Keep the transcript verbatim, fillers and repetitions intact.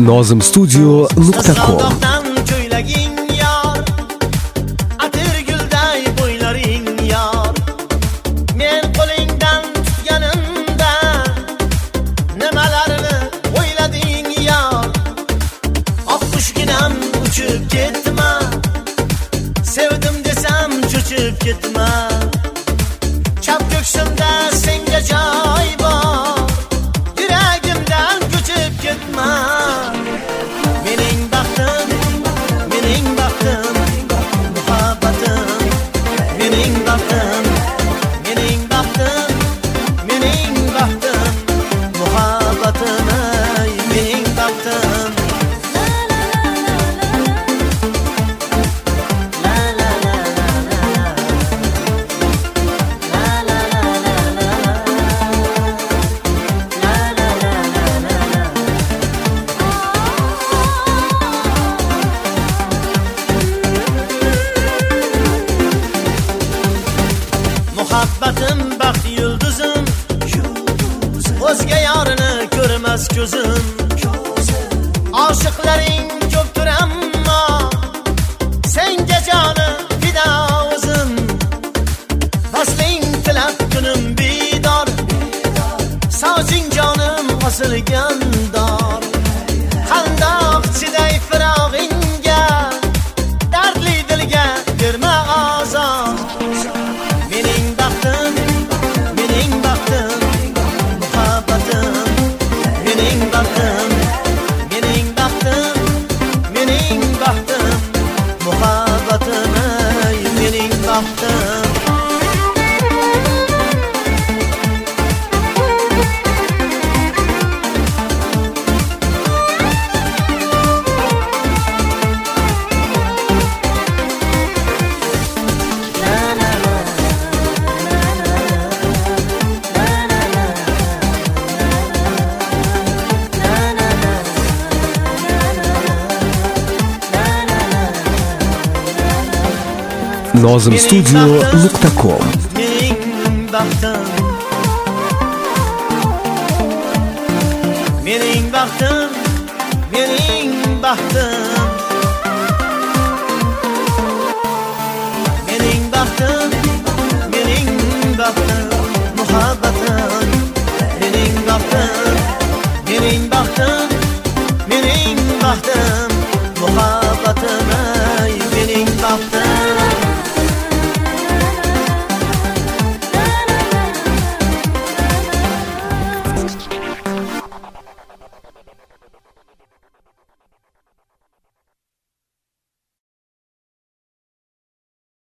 nozim studio nuqta com. Sevdim desem cho'chib ketma. Chap ko'ksimda senga joy bor. Yuragimdan ko'chib ketma. Mening baxtim, mening baxtim, muhabbatim. Mening baxtim, mening baxtim, mening baxtim, muhabbatim. Mening baxtim. Muhabbatim baxt yulduzim, o'zga yorini ko'rmas ko'zim. Oshiqlaring ko'pdir ammo senga jonim fido o'zim. Vasling tilab kunim bidor, soching jonim osilgan dor. Qandoq chiday firog'ingga, dardli dilga berma azor. Mening baxtim, mening baxtim, muhabbatim. Mening baxtim, mening baxtim, mening baxtim, muhabbatim. Mening baxtim. nozim studio nuqta com. Mening baxtim, mening baxtim, mening baxtim, mening baxtim, mening baxtim, muhabbatim. Mening baxtim, mening baxtim, mening baxtim.